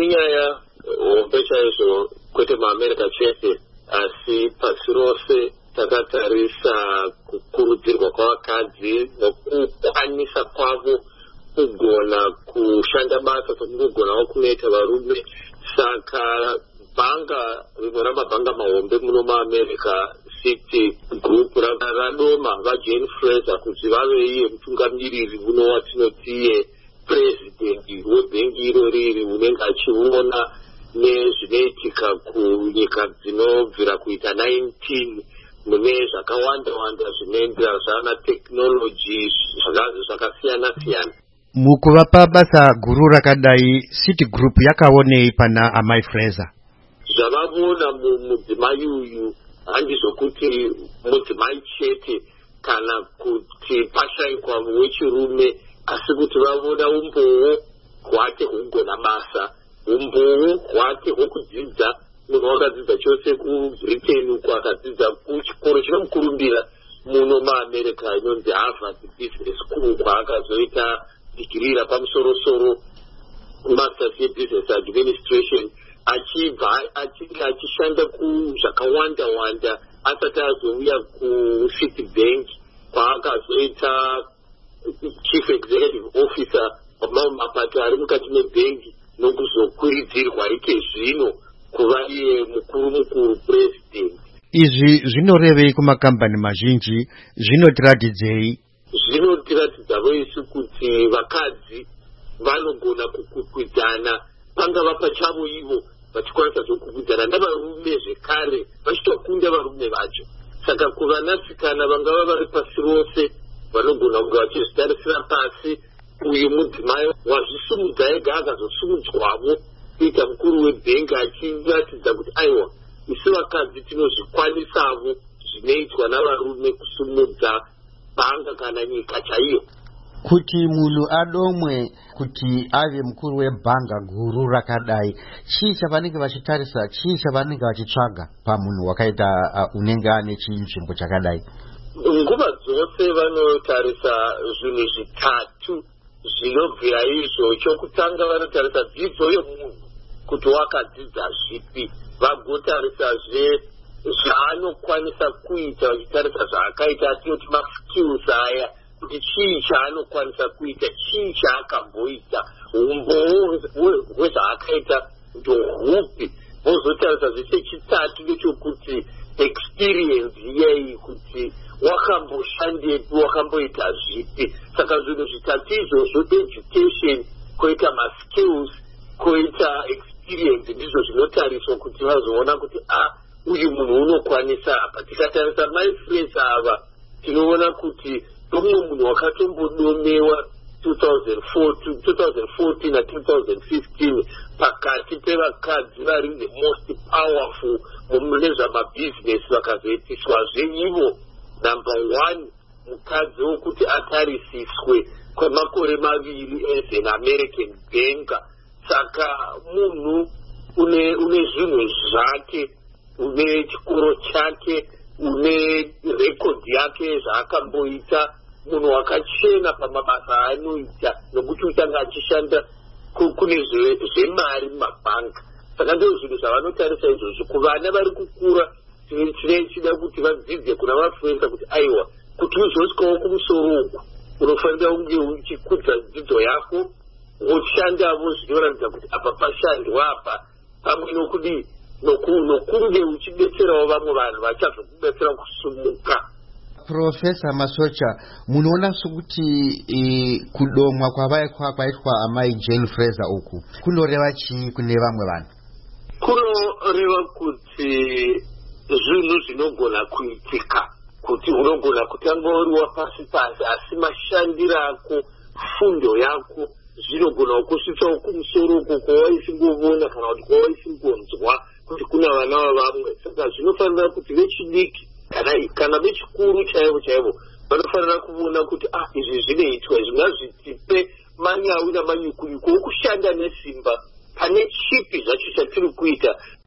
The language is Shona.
inyaya hombe chaizvo kwete muAmerica chete asi pasi rose takatarisa kukurudzirwa kwavakadzi nokukwanisa kwavo kugona kushanda basa sekungogona kunoita varume. Saka bhanga rimwe ramabhanga mahombe muno muAmerica City Group radoma vaJane Fraser kuti vave iye mutungamiriri muno watinoti president webhengi iro riri unenge achiona nezvinoitika kunyika dzinobvira kuita 19 mune zvakawanda zvinoendera zvana technology zvakasiyana-siyana. Mukuvapa basa guru rakadai City Group yakaonei pana amai Fraser? Zvavavona mudzimai uyu handizvokuti mudzimai chete kana kuti pashayikwa wechirume, asi kuti vavona umbowo hwake hwekugona basa, umbowo hwake hwekudzidza. Munhu wakadzidza chose kuBritain uko akadzidza kuchikoro chinomukurumbira muno muAmerica inonzi Harvard Business School kwaakazoita digiri rapamusoro-soro masters yebusiness administration, achibva achishanda kuzvakawanda asati azouya kuCitibank kwaakazoita chief executive officer wamamwe mapato ari mukati mebhengi nokuzokuridzirwa ike zvino kuva iye mukuru president. Izvi zvinorevei kumakambani mazhinji? Zvinotiratidzei? Zvinotiratidza voisu kuti vakadzi vanogona kukwikwidzana pangava pachavo ivo vachikwanisa zvokukwikwidzana navarume zvekare vachitokunda varume vacho. Saka kuvanasikana vangava vari pasi rose vanogona kunge vachizvitarisira pasi uyu mudzimai wazvisumudza ega akazosumudzwavo kuita mukuru webhengi achiratidza kuti aiwa isu vakadzi tinozvikwanisavo zvinoitwa navarume kusumudza bhanga kana nyika chaiyo. Kuti munhu adomwe kuti ave mukuru webhanga guru rakadai, chii chavanenge vachitarisa, chii chavanenge vachitsvaga pamunhu wakaita unenge ane chinzvimbo chakadai? Nguva dzose vanotarisa zvinhu zvitatu zvinobvira izvo. Chokutanga vanotarisa dzidzo yomunhu kuti wakadzidza zvipi, vagotarisazve zvaanokwanisa kuita, vachitarisa zvaakaita atinoti maskills aya kuti chii chaanokwanisa kuita, chii chaakamboita, umbowo hwezvaakaita ndohupi. Vozotarisa zvese chitatu ndechokuti experience iyei kuti wakamboshandepi, wakamboita zvipi. Saka zvinhu zvitatu izvozvo, education, koita maskills, koita experience, ndizvo zvinotariswa kuti vazoona kuti uyu munhu unokwanisa apa. Tikatarisa mai Fraser ava tinoona kuti domwe munhu wakatombodomewa 2014 na 2015 pakati pevakadzi vari the most powerful mune zvamabhizinesi, vakazoitiswazve ivo number 1 mukadzi wokuti atarisiswe kwemakore 2 as an American banker. Saka munhu une zvinhu zvake, une chikoro chake, une rekodhi yake zvaakamboita, munhu wakachena pamabasa aanoita nokuti uchanga achishanda kune zvemari mumabhanga. Saka ndizvo zvinhu zvavanotarisa izvozvo. Kuvana vari kukura chida kuti vadzidze kuna vaFraser kuti aiwa kuti uzosvikawo kumusoro uku unofanira kunge uchikudza dzidzo yako, woshandavo zvinoratidza kuti apa pashandwa apa, pamwe nokunge uchidetserawo vamwe vanhu vachazokudetsera kusumuka. Profesa Masocha, munoona sokuti kudomwa kwaitwa amai Jane Fraser uku kunoreva chii kune vamwe vanhu? Kunoreva kuti zvinhu zvinogona kuitika, kuti unogona kutanga uri wapasi asi mashandiro ako, fundo yako zvinogona kusvitsawo kumusoro uko kwawaisingovona kana kuti kwawaisingonzwa kuti kuna vana vavamwe. Saka zvinofanira kuti vechidiki kana vechikuru chaivo vanofanira kuona kuti izvi zvinoitwa, zvingazvitipe manyawi namanyukunyuku okushanda nesimba pane chipi zvacho chatiri kuita.